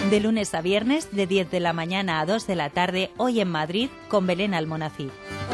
De lunes a viernes, de 10 de la mañana a 2 de la tarde, hoy en Madrid, con Belén Almonacid.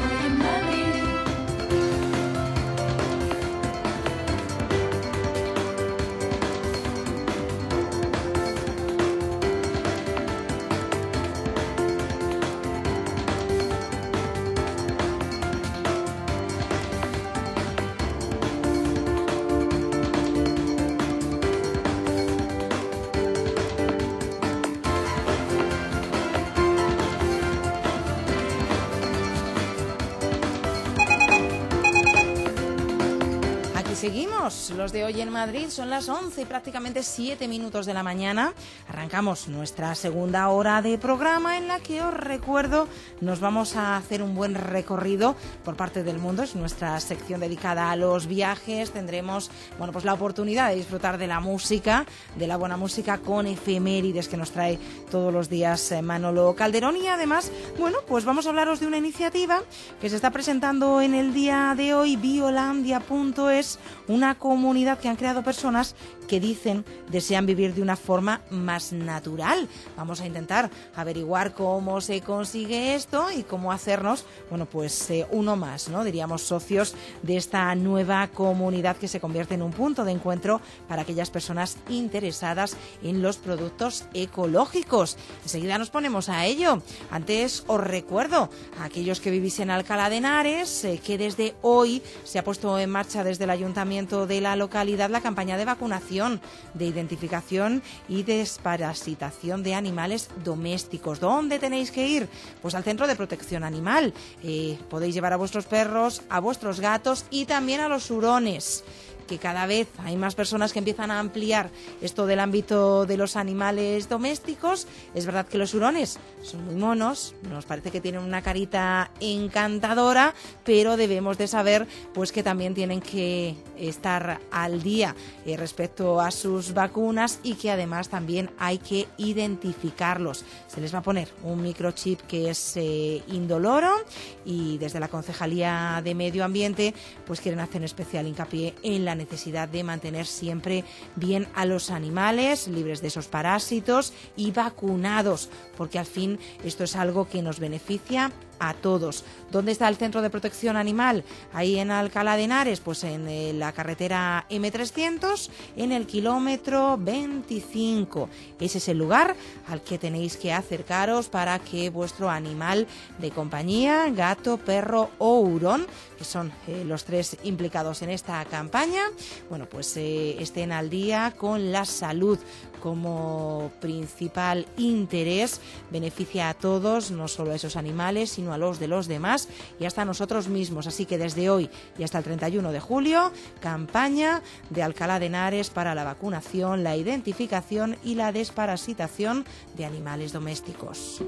Seguimos, los de hoy en Madrid, son las 11 y prácticamente 7 minutos de la mañana. Arrancamos nuestra segunda hora de programa en la que os recuerdo, nos vamos a hacer un buen recorrido por parte del mundo. Es nuestra sección dedicada a los viajes. Tendremos, pues la oportunidad de disfrutar de la música, de la buena música con efemérides que nos trae todos los días Manolo Calderón. Y además, pues vamos a hablaros de una iniciativa que se está presentando en el día de hoy, Biolandia.es, una comunidad que han creado personas que desean vivir de una forma más natural. Vamos a intentar averiguar cómo se consigue esto y cómo hacernos, uno más, ¿no? Diríamos socios de esta nueva comunidad que se convierte en un punto de encuentro para aquellas personas interesadas en los productos ecológicos. Enseguida nos ponemos a ello. Antes os recuerdo a aquellos que vivís en Alcalá de Henares que desde hoy se ha puesto en marcha desde el ayuntamiento de la localidad la campaña de vacunación, de identificación y desparasitación de animales domésticos. ¿Dónde tenéis que ir? Pues al Centro de Protección Animal. Podéis llevar a vuestros perros, a vuestros gatos y también a los hurones, que cada vez hay más personas que empiezan a ampliar esto del ámbito de los animales domésticos. Es verdad que los hurones son muy monos, nos parece que tienen una carita encantadora, pero debemos de saber que también tienen que estar al día respecto a sus vacunas y que además también hay que identificarlos. Se les va a poner un microchip que es indoloro y desde la Concejalía de Medio Ambiente quieren hacer especial hincapié en la necesidad de mantener siempre bien a los animales, libres de esos parásitos y vacunados, porque al fin esto es algo que nos beneficia a todos. ¿Dónde está el Centro de Protección Animal? Ahí en Alcalá de Henares, en la carretera M300, en el kilómetro 25. Ese es el lugar al que tenéis que acercaros para que vuestro animal de compañía, gato, perro o hurón, que son los tres implicados en esta campaña, estén al día con la salud como principal interés. Beneficia a todos, no solo a esos animales, sino a los de los demás y hasta a nosotros mismos. Así que desde hoy y hasta el 31 de julio, campaña de Alcalá de Henares para la vacunación, la identificación y la desparasitación de animales domésticos.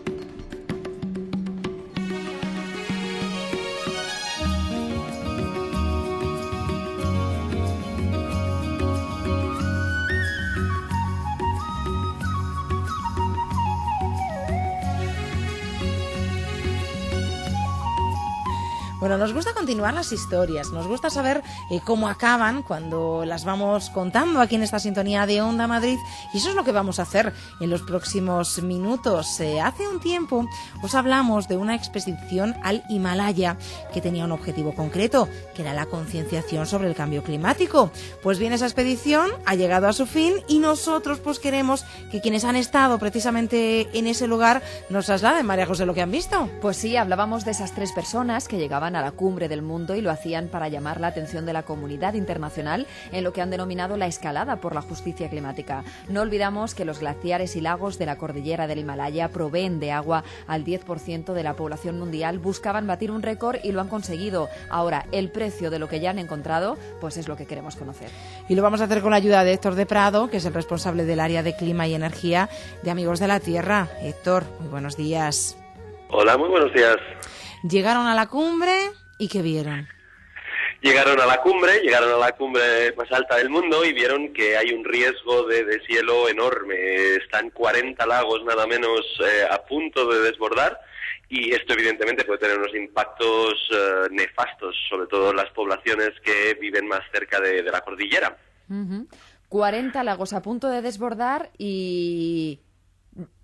Nos gusta continuar las historias, nos gusta saber cómo acaban cuando las vamos contando aquí en esta sintonía de Onda Madrid, y eso es lo que vamos a hacer en los próximos minutos. Hace un tiempo os hablamos de una expedición al Himalaya que tenía un objetivo concreto, que era la concienciación sobre el cambio climático. Pues bien, esa expedición ha llegado a su fin y nosotros queremos que quienes han estado precisamente en ese lugar nos trasladen, María José, lo que han visto. Pues sí, hablábamos de esas 3 personas que llegaban a la cumbre del mundo y lo hacían para llamar la atención de la comunidad internacional en lo que han denominado la escalada por la justicia climática. No olvidamos que los glaciares y lagos de la cordillera del Himalaya proveen de agua al 10% de la población mundial. Buscaban batir un récord y lo han conseguido. Ahora, el precio de lo que ya han encontrado, es lo que queremos conocer. Y lo vamos a hacer con la ayuda de Héctor de Prado, que es el responsable del área de clima y energía de Amigos de la Tierra. Héctor, muy buenos días. Hola, muy buenos días. Llegaron a la cumbre y ¿qué vieron? Llegaron a la cumbre más alta del mundo y vieron que hay un riesgo de deshielo enorme. Están 40 lagos nada menos a punto de desbordar y esto evidentemente puede tener unos impactos nefastos, sobre todo en las poblaciones que viven más cerca de la cordillera. 40 lagos a punto de desbordar y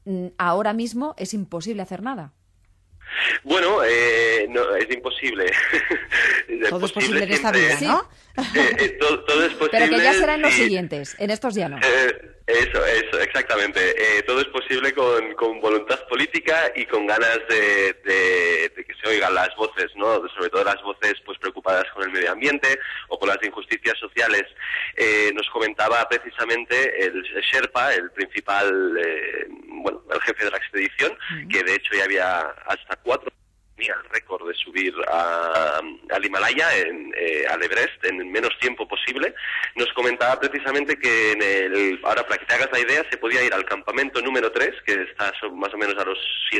ahora mismo es imposible hacer nada. Bueno, no, es imposible. Todo es posible en esta vida, ¿no? Todo es posible. Pero que ya serán los siguientes, en estos ya no. Eso, exactamente. Todo es posible con voluntad política y con ganas de que se oigan las voces, ¿no? Sobre todo las voces pues preocupadas con el medio ambiente o con las injusticias sociales. Nos comentaba precisamente el Sherpa, el principal, el jefe de la expedición, que de hecho ya había hasta 4 tenía el récord de subir al Himalaya, al Everest, en el menos tiempo posible. Nos comentaba precisamente que ahora para que te hagas la idea, se podía ir al campamento número 3, que está más o menos a los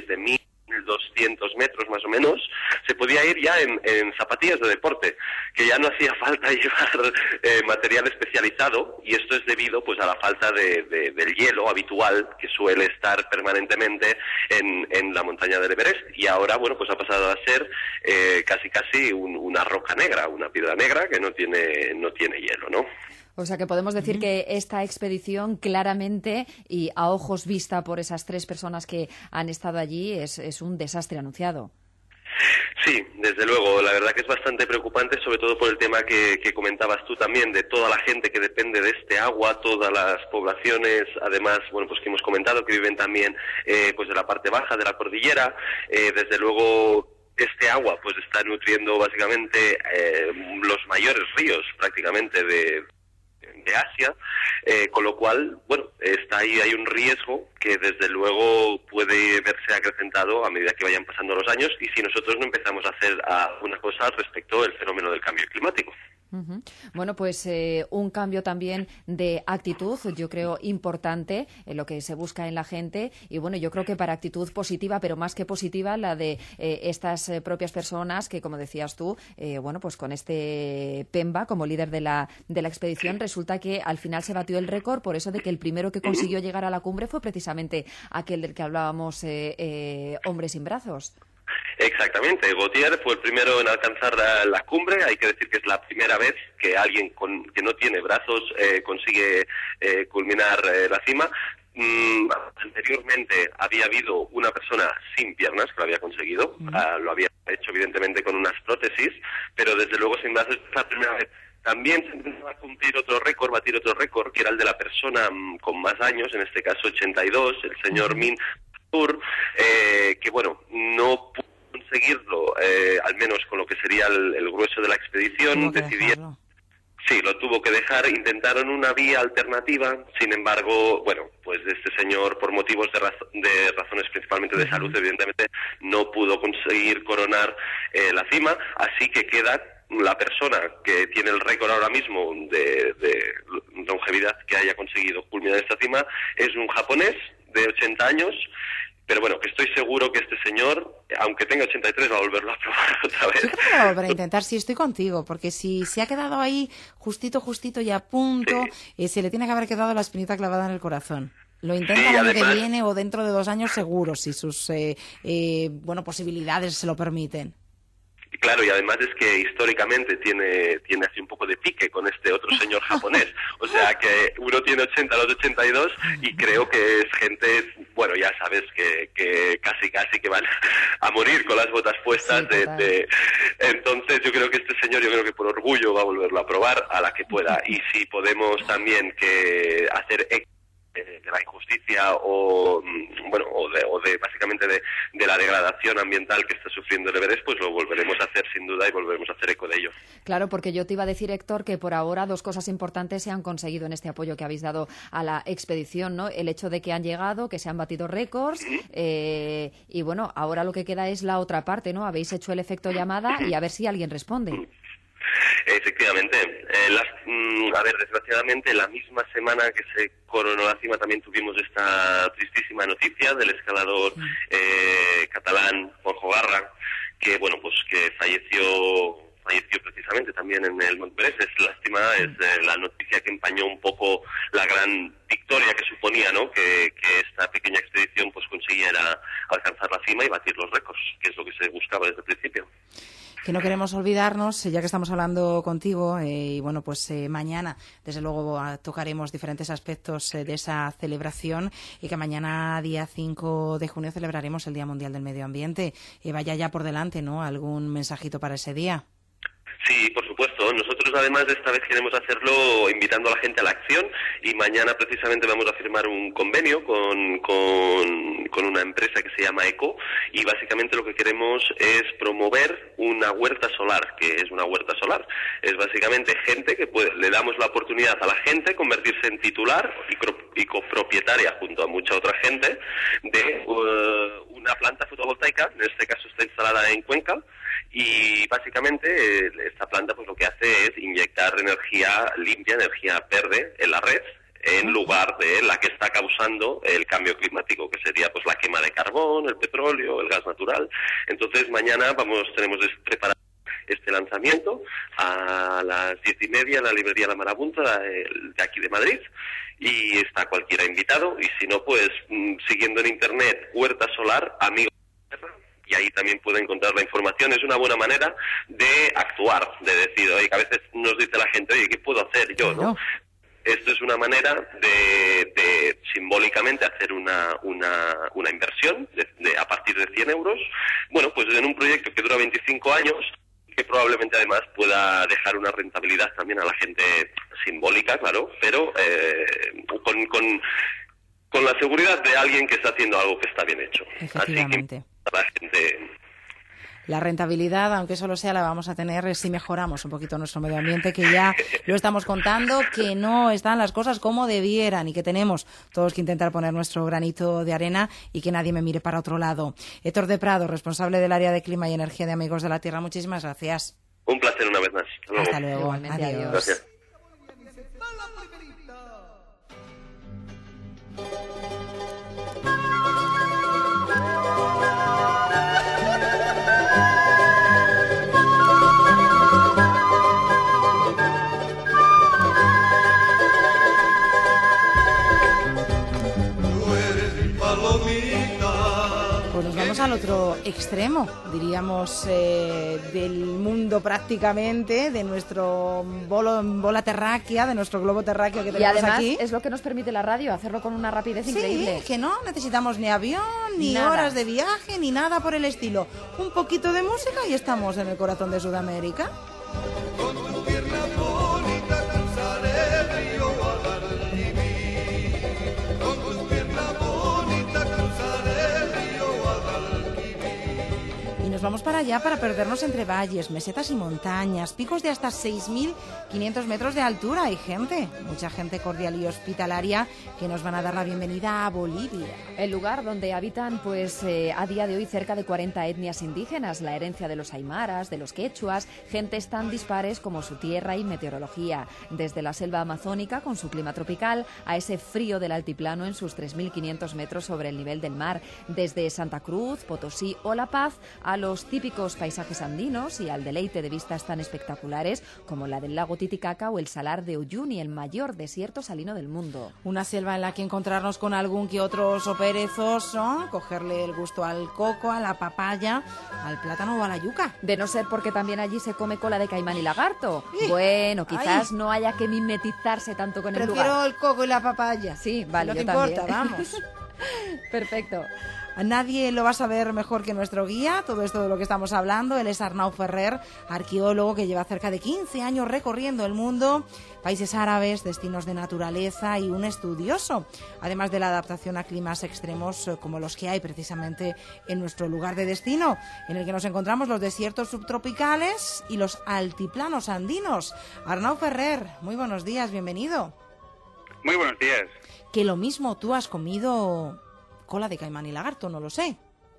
7.200 metros más o menos, se podía ir ya en zapatillas de deporte, que ya no hacía falta llevar material especializado, y esto es debido pues a la falta del hielo habitual que suele estar permanentemente en la montaña del Everest, y ahora bueno pues ha pasado a ser casi una roca negra, una piedra negra que no tiene hielo, ¿no? O sea que podemos decir que esta expedición claramente y a ojos vista por esas 3 personas que han estado allí es un desastre anunciado. Sí, desde luego. La verdad que es bastante preocupante, sobre todo por el tema que comentabas tú también, de toda la gente que depende de este agua, todas las poblaciones, además, bueno, pues que hemos comentado, que viven también pues de la parte baja de la cordillera. Desde luego, este agua pues está nutriendo básicamente los mayores ríos prácticamente de Asia, con lo cual, bueno, está ahí, hay un riesgo que desde luego puede verse acrecentado a medida que vayan pasando los años y si nosotros no empezamos a hacer alguna cosa respecto al fenómeno del cambio climático. Bueno, pues un cambio también de actitud, yo creo importante, lo que se busca en la gente y bueno, yo creo que para actitud positiva, pero más que positiva, la de estas propias personas que, como decías tú, bueno, pues con este Pemba como líder de la expedición, resulta que al final se batió el récord por eso de que el primero que consiguió llegar a la cumbre fue precisamente aquel del que hablábamos, Hombre sin brazos. Exactamente, Gautier fue el primero en alcanzar la cumbre. Hay que decir que es la primera vez que alguien que no tiene brazos consigue culminar la cima. Anteriormente había habido una persona sin piernas que lo había conseguido, lo había hecho evidentemente con unas prótesis, pero desde luego sin brazos es la primera vez. También se intentaba batir otro récord, que era el de la persona con más años, en este caso 82, el señor Min que bueno, no pudo conseguirlo, al menos con lo que sería el grueso de la expedición, decidieron, sí, lo tuvo que dejar, intentaron una vía alternativa, sin embargo, bueno, pues este señor, por motivos de razones principalmente de salud, evidentemente, no pudo conseguir coronar la cima, así que queda la persona que tiene el récord ahora mismo de longevidad que haya conseguido culminar esta cima, es un japonés de 80 años, pero bueno, que estoy seguro que este señor, aunque tenga 83, va a volverlo a probar otra vez. Yo creo que lo va a volver a intentar, sí, estoy contigo, porque si se ha quedado ahí justito y a punto, sí, se le tiene que haber quedado la espinita clavada en el corazón. Lo intenta el año que viene o dentro de 2 años seguro, si sus posibilidades se lo permiten. Claro, y además es que históricamente tiene así un poco de pique con este otro señor japonés. O sea que uno tiene 80, los 82, y creo que es gente, bueno, ya sabes que casi que van a morir con las botas puestas. Sí, entonces yo creo que este señor, por orgullo va a volverlo a probar a la que pueda. Y si podemos también hacer de la injusticia o básicamente de la degradación ambiental que está sufriendo el Everest, pues lo volveremos a hacer sin duda y volveremos a hacer eco de ello. Claro, porque yo te iba a decir, Héctor, que por ahora 2 cosas importantes se han conseguido en este apoyo que habéis dado a la expedición, ¿no? El hecho de que han llegado, que se han batido récords, y bueno, ahora lo que queda es la otra parte, ¿no? Habéis hecho el efecto llamada y a ver si alguien responde. Efectivamente. Desgraciadamente, la misma semana que se coronó la cima también tuvimos esta tristísima noticia del escalador catalán Juanjo Garra, que bueno, pues que falleció precisamente también en el Mont Everest. Es lástima, es la noticia que empañó un poco la gran victoria que suponía, ¿no? Que esta pequeña expedición pues consiguiera alcanzar la cima y batir los récords, que es lo que se buscaba desde el principio. que no queremos olvidarnos, ya que estamos hablando contigo, y bueno, pues mañana, desde luego, tocaremos diferentes aspectos de esa celebración, y que mañana, día 5 de junio, celebraremos el Día Mundial del Medio Ambiente. Vaya ya por delante, ¿no?, algún mensajito para ese día. Sí, por supuesto. Nosotros, además, de esta vez queremos hacerlo invitando a la gente a la acción, y mañana precisamente vamos a firmar un convenio con una empresa que se llama ECO, y básicamente lo que queremos es promover una huerta solar. ¿Qué es una huerta solar? Es básicamente gente que le damos la oportunidad a la gente convertirse en titular y copropietaria, junto a mucha otra gente, de una planta fotovoltaica. En este caso está instalada en Cuenca, y básicamente esta planta pues lo que hace es inyectar energía limpia, energía verde en la red, en lugar de la que está causando el cambio climático, que sería pues la quema de carbón, el petróleo, el gas natural. Entonces mañana tenemos preparado este lanzamiento a las 10:30 en la librería La Marabunta de aquí de Madrid, y está cualquiera invitado, y si no, pues siguiendo en internet Huerta Solar Amigos, y ahí también puede encontrar la información. Es una buena manera de actuar, de decir, oye, que a veces nos dice la gente, oye, ¿qué puedo hacer yo, no? Esto es una manera de simbólicamente hacer una inversión a partir de 100 euros, bueno, pues en un proyecto que dura 25 años, que probablemente además pueda dejar una rentabilidad también a la gente simbólica, claro, pero con la seguridad de alguien que está haciendo algo que está bien hecho. Efectivamente. Así que la gente... La rentabilidad, aunque solo sea, la vamos a tener si mejoramos un poquito nuestro medio ambiente, que ya lo estamos contando, que no están las cosas como debieran, y que tenemos todos que intentar poner nuestro granito de arena, y que nadie me mire para otro lado. Héctor de Prado, responsable del área de Clima y Energía de Amigos de la Tierra, muchísimas gracias. Un placer una vez más. Hasta luego. Igualmente, adiós. Gracias. Al otro extremo, diríamos, del mundo prácticamente, de nuestro bola terráquea, de nuestro globo terráqueo que tenemos aquí. Y además aquí. Es lo que nos permite la radio, hacerlo con una rapidez increíble. Sí, que no necesitamos ni avión, ni nada. Horas de viaje, ni nada por el estilo. Un poquito de música y estamos en el corazón de Sudamérica. Con tu pierna bonita cruzaré el río Guadalquivir. Con tu pierna bonita cruzaré el río Guadalquivir. Y nos vamos para allá para perdernos entre valles, mesetas y montañas, picos de hasta 6.500 metros de altura. Hay gente, mucha gente cordial y hospitalaria, que nos van a dar la bienvenida a Bolivia. El lugar donde habitan, pues, a día de hoy cerca de 40 etnias indígenas, la herencia de los aymaras, de los quechuas, gentes tan dispares como su tierra y meteorología, desde la selva amazónica con su clima tropical a ese frío del altiplano en sus 3.500 metros sobre el nivel del mar, desde Santa Cruz, Potosí o La Paz a los típicos paisajes andinos y al deleite de vistas tan espectaculares como la del lago Titicaca o el Salar de Uyuni, el mayor desierto salino del mundo. Una selva en la que encontrarnos con algún que otro oso perezoso, cogerle el gusto al coco, a la papaya, al plátano o a la yuca. De no ser porque también allí se come cola de caimán y lagarto. Bueno, quizás no haya que mimetizarse tanto con el lugar. Prefiero el coco y la papaya. Sí, vale, lo que yo también. importa, vamos. Perfecto. A nadie lo va a saber mejor que nuestro guía, todo esto de lo que estamos hablando. Él es Arnau Ferrer, arqueólogo que lleva cerca de 15 años recorriendo el mundo, países árabes, destinos de naturaleza, y un estudioso, además de la adaptación a climas extremos como los que hay precisamente en nuestro lugar de destino, en el que nos encontramos los desiertos subtropicales y los altiplanos andinos. Arnau Ferrer, muy buenos días, bienvenido. Muy buenos días. Que lo mismo tú has comido cola de caimán y lagarto, no lo sé.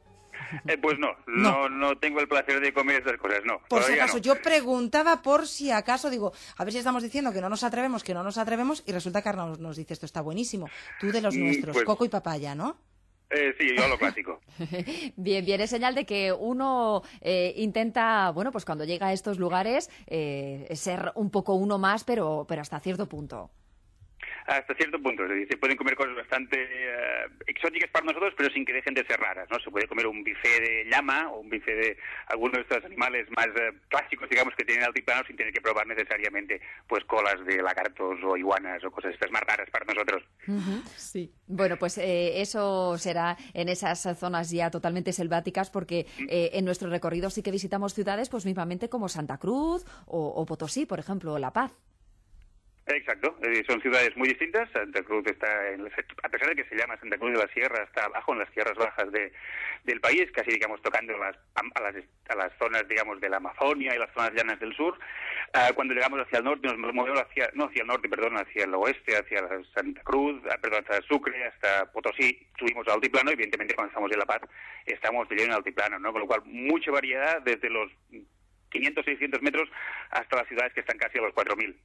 Pues no tengo el placer de comer esas cosas, no. Por si acaso, no. yo preguntaba por si acaso, digo, a ver si estamos diciendo que no nos atrevemos, y resulta que Arnau nos dice, esto está buenísimo. Tú de los nuestros, pues, coco y papaya, ¿no? Sí, yo lo clásico. Bien, es señal de que uno intenta, bueno, pues cuando llega a estos lugares, ser un poco uno más, pero hasta cierto punto. Hasta cierto punto, es decir, se pueden comer cosas bastante exóticas para nosotros, pero sin que dejen de ser raras, ¿no? Se puede comer un bife de llama o un bife de algunos de estos animales más clásicos, digamos, que tienen altiplano, sin tener que probar necesariamente pues colas de lagartos o iguanas o cosas estas más raras para nosotros. Sí. Bueno, pues eso será en esas zonas ya totalmente selváticas, porque en nuestro recorrido sí que visitamos ciudades, pues mismamente como Santa Cruz o Potosí, por ejemplo, o La Paz. Exacto, son ciudades muy distintas. Santa Cruz está, a pesar de que se llama Santa Cruz de la Sierra, está abajo en las tierras bajas del país, casi digamos tocando a las zonas, digamos, de la Amazonia y las zonas llanas del sur. Cuando llegamos hacia el norte, nos movemos hacia el oeste, hacia Santa Cruz, hasta Sucre, hasta Potosí, subimos al altiplano. Evidentemente, cuando estamos en La Paz, estamos de lleno en altiplano, ¿no? Con lo cual, mucha variedad desde los 500, 600 metros hasta las ciudades que están casi a los 4.000.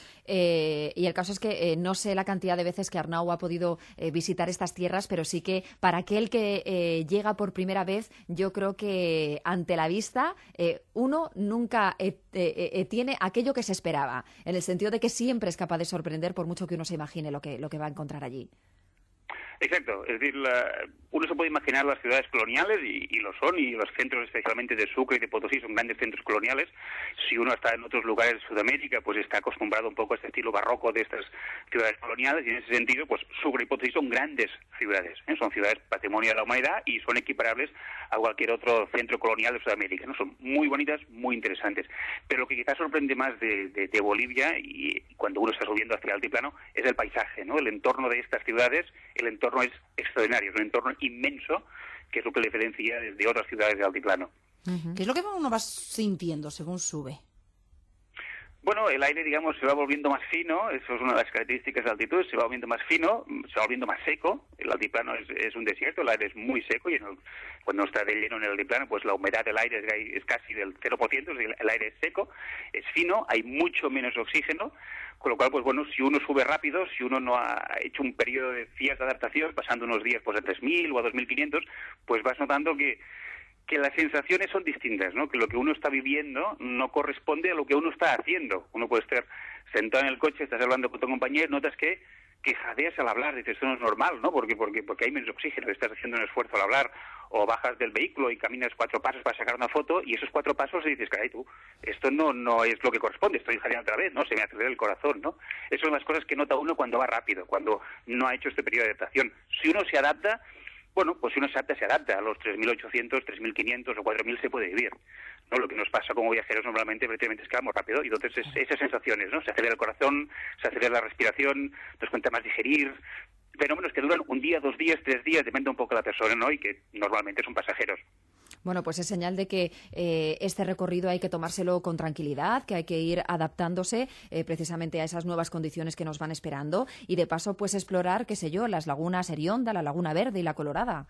Y el caso es que no sé la cantidad de veces que Arnau ha podido visitar estas tierras, pero sí que para aquel que llega por primera vez, yo creo que ante la vista uno nunca tiene aquello que se esperaba, en el sentido de que siempre es capaz de sorprender por mucho que uno se imagine lo que va a encontrar allí. Exacto, es decir, uno se puede imaginar las ciudades coloniales, y lo son, y los centros especialmente de Sucre y de Potosí son grandes centros coloniales. Si uno está en otros lugares de Sudamérica, pues está acostumbrado un poco a este estilo barroco de estas ciudades coloniales, y en ese sentido, pues Sucre y Potosí son grandes ciudades, son ciudades patrimonio de la humanidad y son equiparables a cualquier otro centro colonial de Sudamérica, ¿no? Son muy bonitas, muy interesantes. Pero lo que quizás sorprende más de Bolivia, y cuando uno está subiendo hacia el altiplano, es el paisaje, ¿no? El entorno de estas ciudades, el entorno es extraordinario, es un entorno inmenso, que es lo que le diferencia desde otras ciudades del altiplano. ¿Qué es lo que uno va sintiendo según sube? Bueno, el aire, digamos, se va volviendo más fino, eso es una de las características de altitud, se va volviendo más fino, se va volviendo más seco. El altiplano es un desierto, el aire es muy seco, y cuando está de lleno en el altiplano, pues la humedad del aire es casi del 0%, el aire es seco, es fino, hay mucho menos oxígeno, con lo cual, pues bueno, si uno sube rápido, si uno no ha hecho un periodo de días de adaptación, pasando unos días pues a 3.000 o a 2.500, pues vas notando que las sensaciones son distintas, ¿no? Que lo que uno está viviendo no corresponde a lo que uno está haciendo. Uno puede estar sentado en el coche, estás hablando con tu compañero, notas que jadeas al hablar, dices, esto no es normal, ¿no? Porque hay menos oxígeno, estás haciendo un esfuerzo al hablar, o bajas del vehículo y caminas 4 pasos para sacar una foto, y esos 4 pasos y dices, caray, tú, esto no es lo que corresponde, estoy jadeando otra vez, ¿no? Se me acelera el corazón, ¿no? Esas son las cosas que nota uno cuando va rápido, cuando no ha hecho este periodo de adaptación. Si uno se adapta, bueno, pues si uno se adapta a los 3.800, 3.500 o 4.000 se puede vivir, ¿no? Lo que nos pasa como viajeros normalmente es que vamos rápido, y entonces esas sensaciones, ¿no? Se acelera el corazón, se acelera la respiración, nos cuesta más digerir, fenómenos que duran un día, 2 días, 3 días, depende un poco de la persona, ¿no? Y que normalmente son pasajeros. Bueno, pues es señal de que este recorrido hay que tomárselo con tranquilidad, que hay que ir adaptándose precisamente a esas nuevas condiciones que nos van esperando, y de paso pues explorar, qué sé yo, las lagunas Erionda, la Laguna Verde y la Colorada.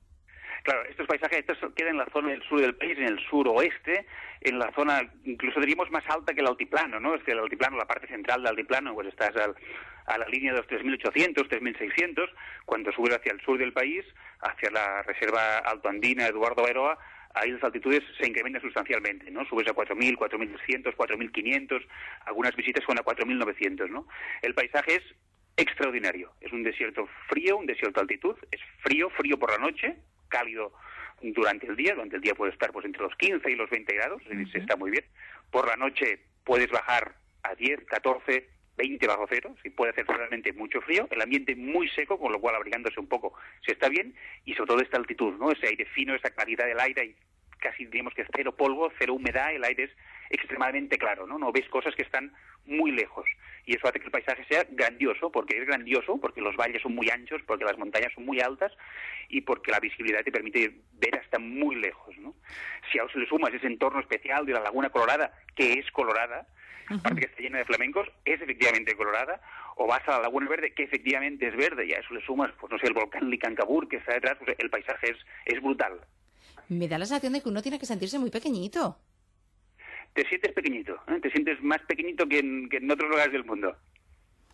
Claro, estos paisajes quedan en la zona del sur del país, en el suroeste, en la zona, incluso diríamos, más alta que el altiplano, ¿no? Es que el altiplano, la parte central del altiplano, pues estás a la línea de los 3.800, 3.600, cuando subes hacia el sur del país, hacia la reserva altoandina Eduardo Baroa, ahí las altitudes se incrementan sustancialmente, ¿no? Subes a 4.000, 4.300, 4.500, algunas visitas son a 4.900, ¿no? El paisaje es extraordinario, es un desierto frío, un desierto de altitud, es frío por la noche, cálido durante el día puede estar pues entre los 15 y los 20 grados, se está muy bien. Por la noche puedes bajar a 10, 14, 20 bajo cero, si puede hacer realmente mucho frío, el ambiente muy seco, con lo cual abrigándose un poco se está bien, y sobre todo esta altitud, ¿no? Ese aire fino, esa claridad del aire, y casi diríamos que cero polvo, cero humedad, el aire es extremadamente claro, ¿no? No ves cosas que están muy lejos, y eso hace que el paisaje sea grandioso, porque los valles son muy anchos, porque las montañas son muy altas, y porque la visibilidad te permite ver hasta muy lejos, ¿no? Si a eso le sumas ese entorno especial de la Laguna Colorada, que es colorada, aparte que está llena de flamencos, es efectivamente colorada, o vas a la Laguna Verde, que efectivamente es verde, y a eso le sumas, pues no sé, el volcán Licancabur que está detrás, pues el paisaje es brutal. Me da la sensación de que uno tiene que sentirse muy pequeñito. Te sientes pequeñito, ¿eh? Te sientes más pequeñito que en otros lugares del mundo.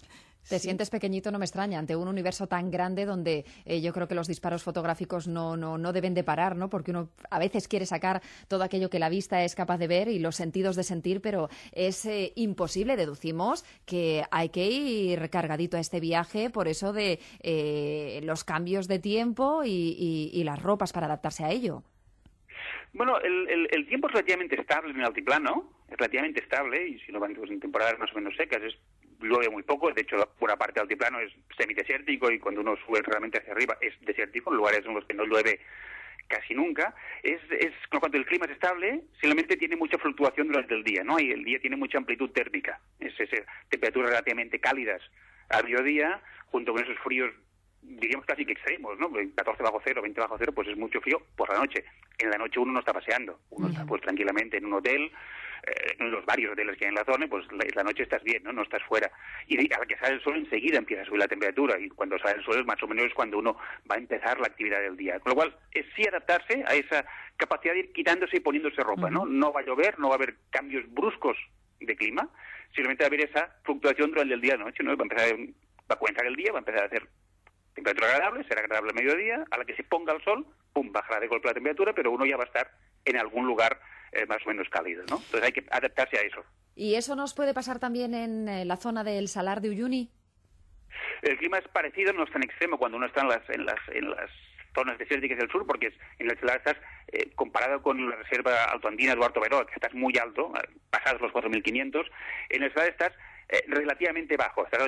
Te sientes pequeñito, no me extraña, ante un universo tan grande donde yo creo que los disparos fotográficos no deben de parar, ¿no? Porque uno a veces quiere sacar todo aquello que la vista es capaz de ver y los sentidos de sentir, pero es imposible. Deducimos que hay que ir cargadito a este viaje por eso de los cambios de tiempo y las ropas para adaptarse a ello. Bueno, el tiempo es relativamente estable en el altiplano, es relativamente estable, y si lo van en temporadas más o menos secas, llueve muy poco. De hecho, la buena parte del altiplano es semidesértico, y cuando uno sube realmente hacia arriba es desértico, en lugares en los que no llueve casi nunca. Cuando el clima es estable, simplemente tiene mucha fluctuación durante el día, ¿no? Y el día tiene mucha amplitud térmica, temperaturas relativamente cálidas al mediodía, junto con esos fríos, diríamos casi que extremos, ¿no? 14 bajo cero, 20 bajo cero, pues es mucho frío por la noche. En la noche uno no está paseando, uno está pues tranquilamente en un hotel, en los varios hoteles que hay en la zona, pues la noche estás bien, ¿no? No estás fuera. Y a la que sale el sol enseguida empieza a subir la temperatura, y cuando sale el sol más o menos es cuando uno va a empezar la actividad del día. Con lo cual, es sí adaptarse a esa capacidad de ir quitándose y poniéndose ropa, ¿no? No va a llover, no va a haber cambios bruscos de clima, simplemente va a haber esa fluctuación durante el día y la noche, ¿no? Va a comenzar el día, va a empezar a hacer temperatura agradable, será agradable al mediodía, a la que se ponga el sol, pum, bajará de golpe la temperatura, pero uno ya va a estar en algún lugar más o menos cálido, ¿no? Entonces hay que adaptarse a eso. ¿Y eso nos puede pasar también en la zona del Salar de Uyuni? El clima es parecido, no es tan extremo cuando uno está en las zonas desérticas del sur, porque en el Salar estás, comparado con la reserva altoandina Duarto Beró, que estás muy alto, pasados los 4.500, en el Salar estás relativamente bajo, hasta a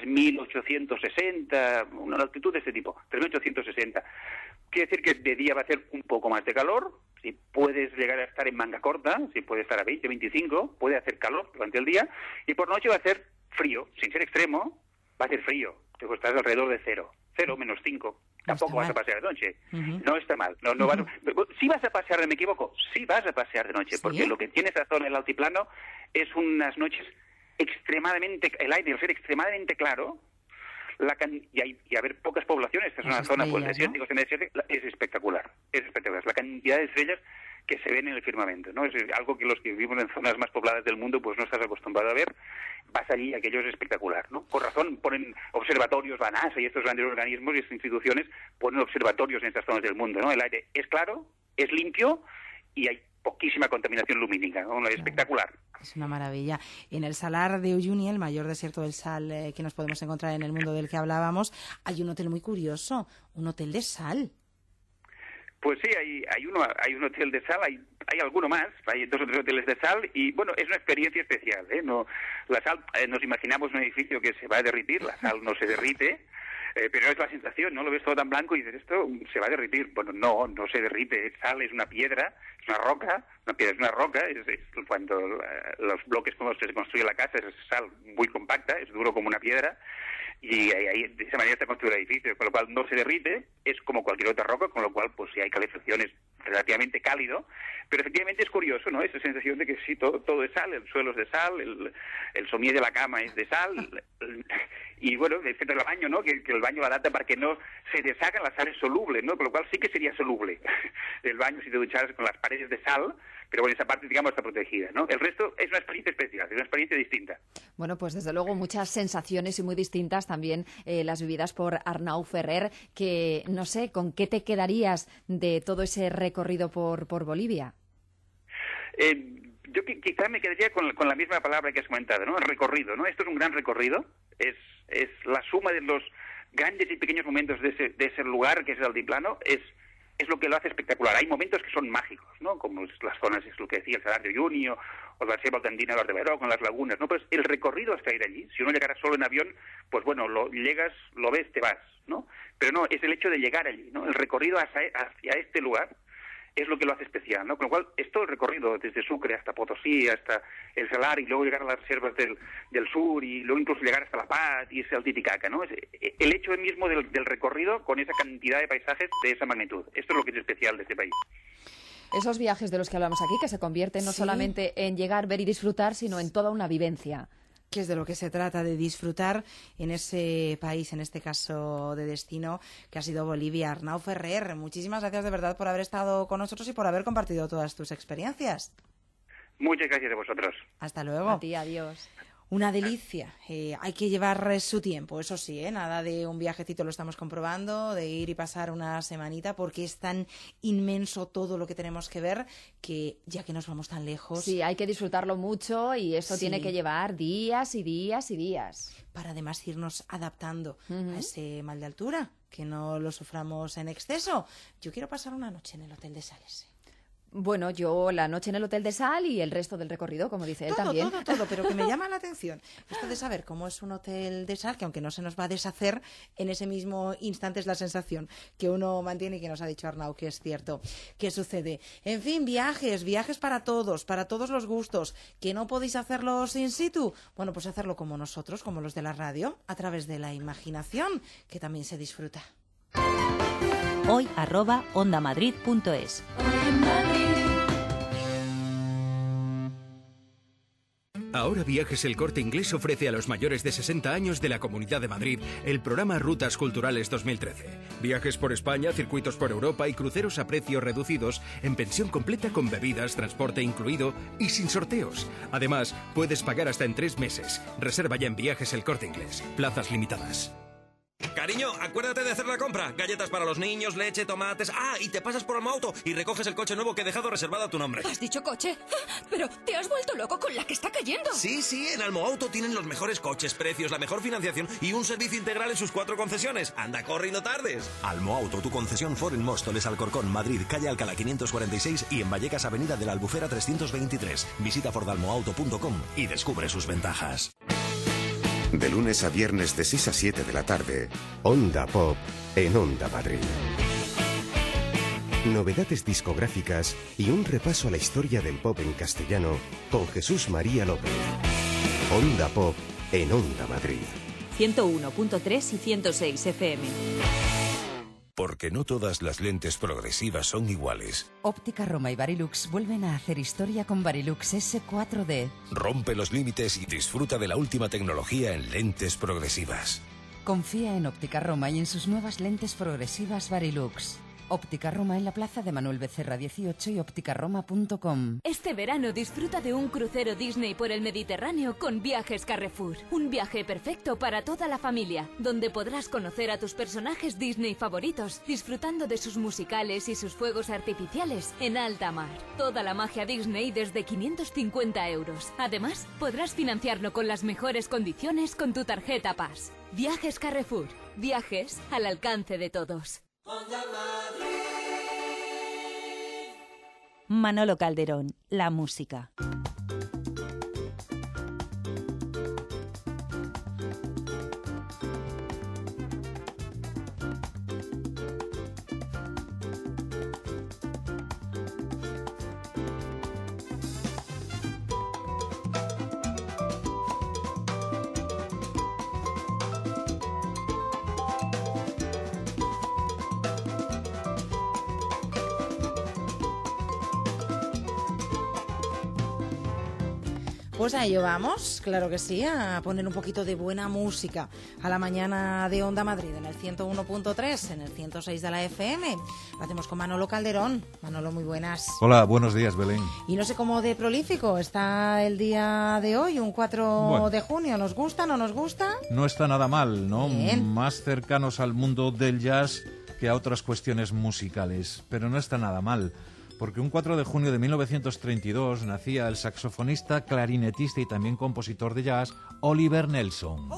3.860, una altitud de este tipo, 3.860. Quiere decir que de día va a hacer un poco más de calor, si puedes llegar a estar en manga corta, si puedes estar a 20, 25, puede hacer calor durante el día, y por noche va a hacer frío, sin ser extremo, va a hacer frío, te estás alrededor de 0, menos 5. Tampoco vas a pasear de noche. No está mal. Sí vas a pasear, me equivoco, sí vas a pasear de noche, porque lo que tiene esa zona del altiplano es unas noches extremadamente, el aire al ser extremadamente claro, y haber pocas poblaciones, esta es una zona pues desértica, es espectacular, la cantidad de estrellas que se ven en el firmamento, ¿no? Es algo que los que vivimos en zonas más pobladas del mundo pues no estás acostumbrado a ver. Vas allí, aquello es espectacular, ¿no? Por razón ponen observatorios, la NASA y estos grandes organismos y estas instituciones ponen observatorios en estas zonas del mundo, ¿no? El aire es claro, es limpio y hay poquísima contaminación lumínica, ¿no? Es espectacular. Es una maravilla. En el Salar de Uyuni, el mayor desierto del sal que nos podemos encontrar en el mundo del que hablábamos, hay un hotel muy curioso, un hotel de sal. Pues sí, hay un hotel de sal, hay alguno más, hay 2 o 3 hoteles de sal, y bueno, es una experiencia especial, ¿eh? No, la sal, nos imaginamos un edificio que se va a derritir, la sal no se derrite, pero es la sensación, ¿no? Lo ves todo tan blanco y dices, esto se va a derritir. Bueno, no se derrite, es sal, es una piedra, es una roca, es cuando los bloques con los que se construye la casa es sal muy compacta, es duro como una piedra, y ahí de esa manera está construido el edificio, con lo cual no se derrite, es como cualquier otra roca, con lo cual pues si hay calefacción es relativamente cálido, pero efectivamente es curioso, ¿no? Esa sensación de que sí, todo es sal, el suelo es de sal, el somier de la cama es de sal, y bueno, excepto el baño, ¿no? Que el baño adapta para que no se deshagan las sales solubles, ¿no? Con lo cual sí que sería soluble el baño si te ducharas con las paredes de sal, pero bueno, esa parte, digamos, está protegida, ¿no? El resto es una experiencia especial, es una experiencia distinta. Bueno, pues desde luego muchas sensaciones y muy distintas también las vividas por Arnau Ferrer, que no sé, ¿con qué te quedarías de todo ese recorrido por Bolivia? Yo quizá me quedaría con la misma palabra que has comentado, ¿no? El recorrido, ¿no? Esto es un gran recorrido, es la suma de los grandes y pequeños momentos de ese lugar que es el altiplano, es lo que lo hace espectacular. Hay momentos que son mágicos, ¿no? Como las zonas, es lo que decía, el Salar de Uyuni o la reserva altoandina de Beró con las lagunas, ¿no? Pues el recorrido hasta ir allí, si uno llegara solo en avión, pues bueno, llegas, lo ves, te vas, ¿no? Pero no, es el hecho de llegar allí, ¿no? El recorrido hacia este lugar es lo que lo hace especial, ¿no? Con lo cual, es todo el recorrido desde Sucre hasta Potosí, hasta el Salar, y luego llegar a las reservas del sur, y luego incluso llegar hasta La Paz y ese al Titicaca, ¿no? Es el hecho mismo del recorrido con esa cantidad de paisajes de esa magnitud. Esto es lo que es especial de este país. Esos viajes de los que hablamos aquí, que se convierten no solamente en llegar, ver y disfrutar, sino en toda una vivencia. Que es de lo que se trata, de disfrutar en ese país, en este caso de destino, que ha sido Bolivia. Arnau Ferrer, muchísimas gracias de verdad por haber estado con nosotros y por haber compartido todas tus experiencias. Muchas gracias a vosotros. Hasta luego. A ti, adiós. Una delicia. Hay que llevar su tiempo, eso sí, nada de un viajecito, lo estamos comprobando, de ir y pasar una semanita, porque es tan inmenso todo lo que tenemos que ver que ya que nos vamos tan lejos... Sí, hay que disfrutarlo mucho y esto tiene que llevar días y días y días. Para además irnos adaptando a ese mal de altura, que no lo suframos en exceso. Yo quiero pasar una noche en el Hotel de Sales. Bueno, yo la noche en el Hotel de Sal y el resto del recorrido, como dice él también. Todo, pero que me llama la atención esto de saber cómo es un hotel de sal, que aunque no se nos va a deshacer, en ese mismo instante es la sensación que uno mantiene y que nos ha dicho Arnau que es cierto. ¿Qué sucede? En fin, viajes para todos los gustos. ¿Que no podéis hacerlos in situ? Bueno, pues hacerlo como nosotros, como los de la radio, a través de la imaginación, que también se disfruta. hoy@ondamadrid.es. Ahora Viajes El Corte Inglés ofrece a los mayores de 60 años de la Comunidad de Madrid el programa Rutas Culturales 2013. Viajes por España, circuitos por Europa y cruceros a precios reducidos en pensión completa con bebidas, transporte incluido y sin sorteos. Además, puedes pagar hasta en 3 meses. Reserva ya en Viajes El Corte Inglés. Plazas limitadas. Cariño, acuérdate de hacer la compra. Galletas para los niños, leche, tomates... Ah, y te pasas por Almoauto y recoges el coche nuevo que he dejado reservado a tu nombre. ¿Has dicho coche? Pero te has vuelto loco con la que está cayendo. Sí, en Almoauto tienen los mejores coches, precios, la mejor financiación y un servicio integral en sus 4 concesiones. Anda, corre y no tardes. Almoauto, tu concesión Ford en Móstoles, Alcorcón, Madrid, calle Alcalá 546 y en Vallecas, avenida de la Albufera 323. Visita fordalmoauto.com y descubre sus ventajas. De lunes a viernes de 6 a 7 de la tarde, Onda Pop en Onda Madrid. Novedades discográficas y un repaso a la historia del pop en castellano con Jesús María López. Onda Pop en Onda Madrid. 101.3 y 106 FM. Porque no todas las lentes progresivas son iguales. Óptica Roma y Varilux vuelven a hacer historia con Varilux S4D. Rompe los límites y disfruta de la última tecnología en lentes progresivas. Confía en Óptica Roma y en sus nuevas lentes progresivas Varilux. Óptica Roma en la plaza de Manuel Becerra 18 y ópticaroma.com. Este verano disfruta de un crucero Disney por el Mediterráneo con Viajes Carrefour. Un viaje perfecto para toda la familia, donde podrás conocer a tus personajes Disney favoritos, disfrutando de sus musicales y sus fuegos artificiales en alta mar. Toda la magia Disney desde 550 euros. Además, podrás financiarlo con las mejores condiciones con tu tarjeta Pass. Viajes Carrefour. Viajes al alcance de todos. Manolo Calderón, la música. Pues a ello vamos, claro que sí, a poner un poquito de buena música a la mañana de Onda Madrid en el 101.3, en el 106 de la FM. Lo hacemos con Manolo Calderón. Manolo, muy buenas. Hola, buenos días, Belén. Y no sé cómo de prolífico está el día de hoy, un 4 de junio. ¿Nos gusta, no nos gusta? No está nada mal, ¿no? Bien. Más cercanos al mundo del jazz que a otras cuestiones musicales, pero no está nada mal. Porque un 4 de junio de 1932 nacía el saxofonista, clarinetista y también compositor de jazz Oliver Nelson.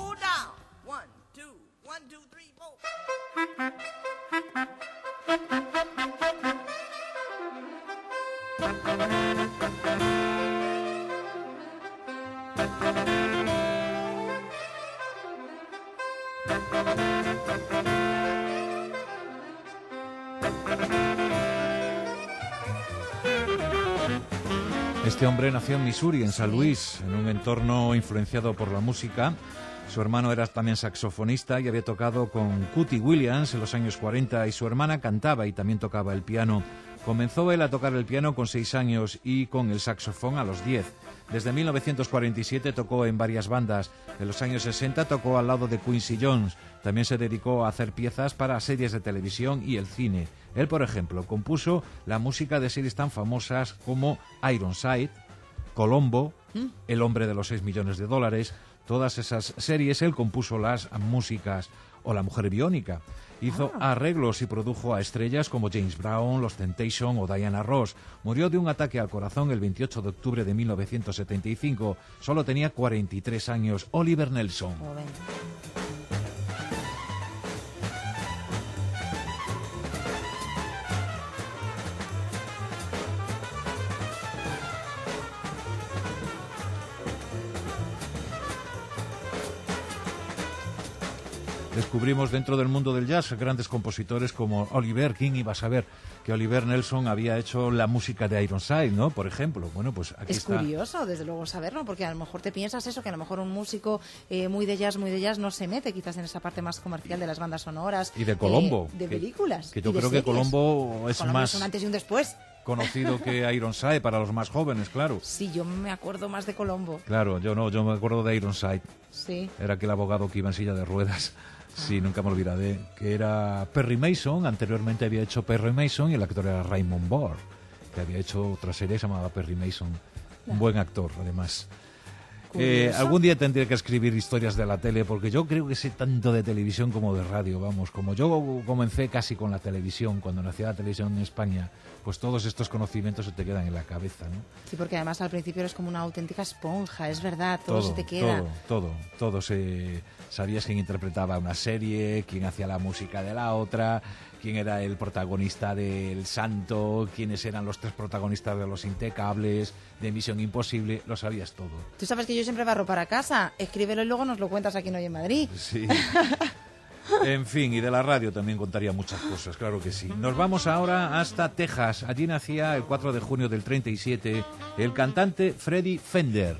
Este hombre nació en Missouri, en San Luis, en un entorno influenciado por la música. Su hermano era también saxofonista y había tocado con Cootie Williams en los años 40 y su hermana cantaba y también tocaba el piano. Comenzó él a tocar el piano con 6 años y con el saxofón a los 10. Desde 1947 tocó en varias bandas. En los años 60 tocó al lado de Quincy Jones. También se dedicó a hacer piezas para series de televisión y el cine. Él, por ejemplo, compuso la música de series tan famosas como Ironside, Colombo, El hombre de los 6 millones de dólares, todas esas series él compuso las músicas, o La mujer biónica. Hizo arreglos y produjo a estrellas como James Brown, Los Temptation o Diana Ross. Murió de un ataque al corazón el 28 de octubre de 1975. Solo tenía 43 años. Oliver Nelson. Descubrimos dentro del mundo del jazz grandes compositores como Oliver King, y vas a ver que Oliver Nelson había hecho la música de Ironside, ¿no? Por ejemplo. Bueno, pues aquí está. Es curioso, desde luego, saberlo, porque a lo mejor te piensas eso, que a lo mejor un músico muy de jazz no se mete quizás en esa parte más comercial de las bandas sonoras. Y de Colombo. De películas. Que yo creo que Colombo es más... es un antes y un después. Conocido que Ironside para los más jóvenes, claro. Sí, yo me acuerdo más de Colombo. Claro, yo me acuerdo de Ironside. Sí. Era aquel abogado que iba en silla de ruedas. Sí, nunca me olvidaré, que era Perry Mason. Anteriormente había hecho Perry Mason y el actor era Raymond Burr, que había hecho otra serie llamada Perry Mason. Un buen actor, además. Algún día tendré que escribir historias de la tele, porque yo creo que sé tanto de televisión como de radio, vamos. Como yo comencé casi con la televisión, cuando nacía la televisión en España, pues todos estos conocimientos se te quedan en la cabeza, ¿no? Sí, porque además al principio eres como una auténtica esponja, es verdad, todo se te queda. Todo. Sabías quién interpretaba una serie, quién hacía la música de la otra, quién era el protagonista de El Santo, quiénes eran los 3 protagonistas de Los Impecables, de Misión Imposible, lo sabías todo. Tú sabes que yo siempre barro para casa, escríbelo y luego nos lo cuentas aquí en Hoy en Madrid. Sí. En fin, y de la radio también contaría muchas cosas, claro que sí. Nos vamos ahora hasta Texas. Allí nacía el 4 de junio del 37 el cantante Freddie Fender.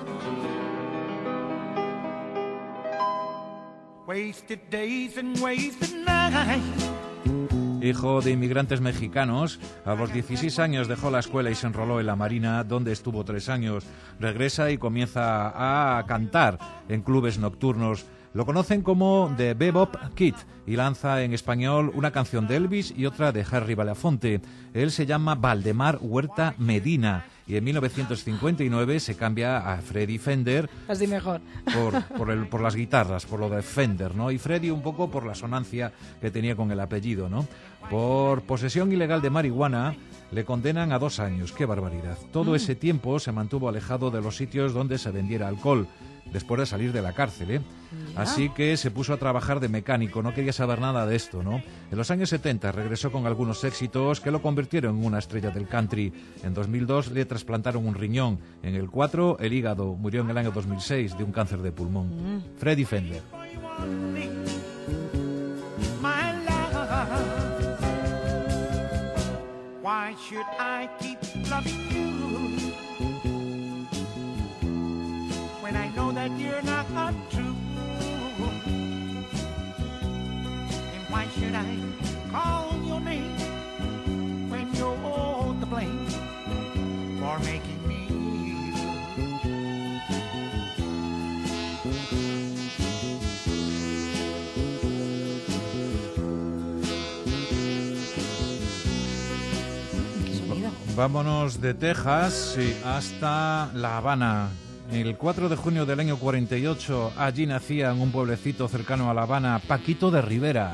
Hijo de inmigrantes mexicanos, a los 16 años dejó la escuela y se enroló en la Marina, donde estuvo 3 años. Regresa y comienza a cantar en clubes nocturnos. Lo conocen como The Bebop Kid y lanza en español una canción de Elvis y otra de Harry Belafonte. Él se llama Valdemar Huerta Medina y en 1959 se cambia a Freddie Fender. Así mejor. Por las guitarras, por lo de Fender, ¿no? Y Freddie un poco por la sonancia que tenía con el apellido, ¿no? Por posesión ilegal de marihuana le condenan a 2 años. ¡Qué barbaridad! Todo ese tiempo se mantuvo alejado de los sitios donde se vendiera alcohol, después de salir de la cárcel, ¿eh? Así que se puso a trabajar de mecánico, no quería saber nada de esto, ¿no? En los años 70 regresó con algunos éxitos que lo convirtieron en una estrella del country. En 2002 le trasplantaron un riñón, en el 4 el hígado, murió en el año 2006 de un cáncer de pulmón. Freddie Fender. Why should I keep loving you when I know that you're not true? And why should I call your name when you're the blame for making me Vámonos de Texas hasta La Habana. El 4 de junio del año 48, allí nacía en un pueblecito cercano a La Habana Paquito de Rivera.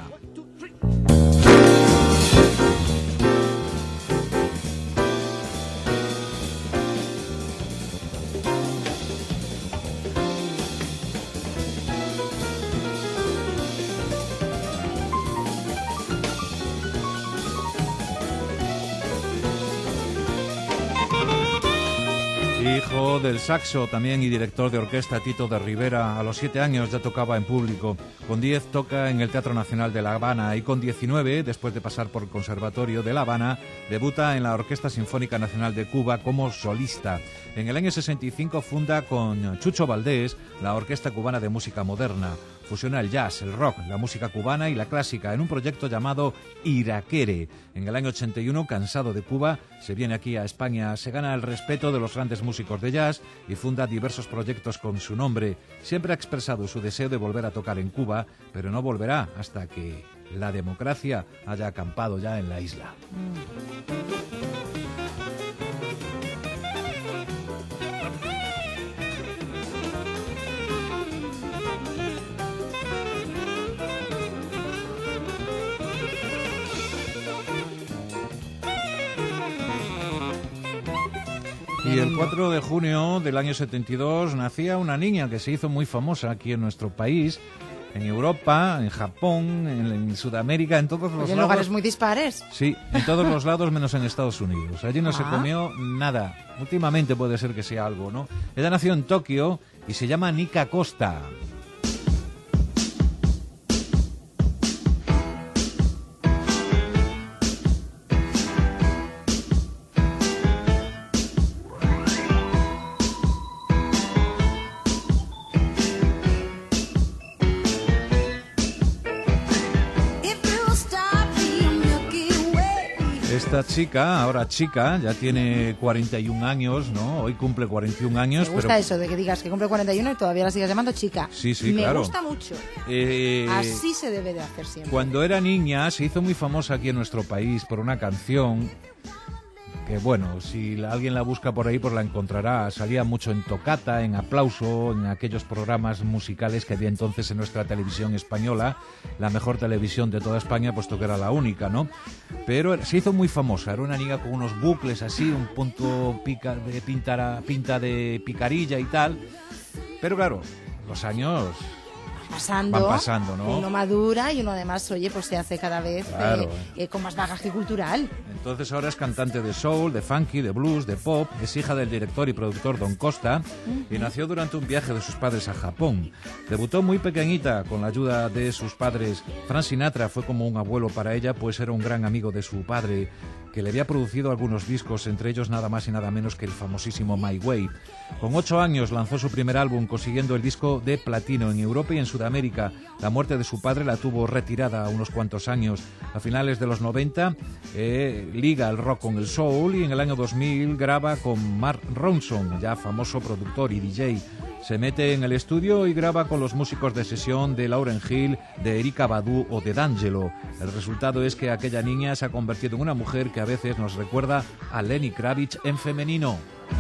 Hijo del saxo también y director de orquesta Tito de Rivera, a los 7 años ya tocaba en público. Con 10 toca en el Teatro Nacional de La Habana y con 19, después de pasar por el Conservatorio de La Habana, debuta en la Orquesta Sinfónica Nacional de Cuba como solista. En el año 65 funda con Chucho Valdés la Orquesta Cubana de Música Moderna. Fusiona el jazz, el rock, la música cubana y la clásica en un proyecto llamado Iraquere. En el año 81, cansado de Cuba, se viene aquí a España, se gana el respeto de los grandes músicos de jazz y funda diversos proyectos con su nombre. Siempre ha expresado su deseo de volver a tocar en Cuba, pero no volverá hasta que la democracia haya acampado ya en la isla. Y el 4 de junio del año 72 nacía una niña que se hizo muy famosa aquí en nuestro país, en Europa, en Japón, en Sudamérica, en todos los Oye, en lados. lugares muy dispares. Sí, en todos los lados menos en Estados Unidos. Allí no se Ah. comió nada. Últimamente puede ser que sea algo, ¿no? Ella nació en Tokio y se llama Nika Costa. Esta chica, ahora chica, ya tiene 41 años, ¿no? Hoy cumple 41 años. Me gusta eso de que digas que cumple 41 y todavía la sigas llamando chica. Sí, sí, Me claro. gusta mucho. Así se debe de hacer siempre. Cuando era niña se hizo muy famosa aquí en nuestro país por una canción que, bueno, si alguien la busca por ahí, pues la encontrará. Salía mucho en Tocata, en Aplauso, en aquellos programas musicales que había entonces en nuestra televisión española, la mejor televisión de toda España, puesto que era la única, ¿no? Pero se hizo muy famosa. Era una niña con unos bucles así, un punto pinta de picarilla y tal. Pero claro, los años van pasando, ¿no? Uno madura y uno además, oye, pues se hace cada vez Claro. con más bagaje cultural. Entonces ahora es cantante de soul, de funky, de blues, de pop, es hija del director y productor Don Costa y nació durante un viaje de sus padres a Japón. Debutó muy pequeñita con la ayuda de sus padres. Frank Sinatra fue como un abuelo para ella, pues era un gran amigo de su padre, que le había producido algunos discos, entre ellos nada más y nada menos que el famosísimo My Way. Con 8 años lanzó su primer álbum, consiguiendo el disco de platino en Europa y en Sudamérica. La muerte de su padre la tuvo retirada unos cuantos años. A finales de los 90 liga el rock con el soul y en el año 2000 graba con Mark Ronson, ya famoso productor y DJ. Se mete en el estudio y graba con los músicos de sesión de Lauryn Hill, de Erykah Badu o de D'Angelo. El resultado es que aquella niña se ha convertido en una mujer que a veces nos recuerda a Lenny Kravitz en femenino.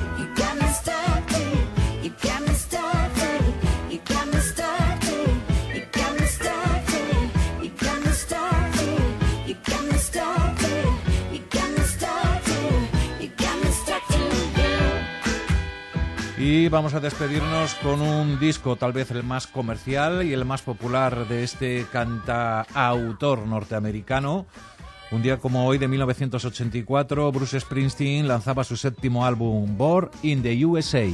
Y vamos a despedirnos con un disco tal vez el más comercial y el más popular de este cantautor norteamericano. Un día como hoy de 1984, Bruce Springsteen lanzaba su séptimo álbum, Born in the USA.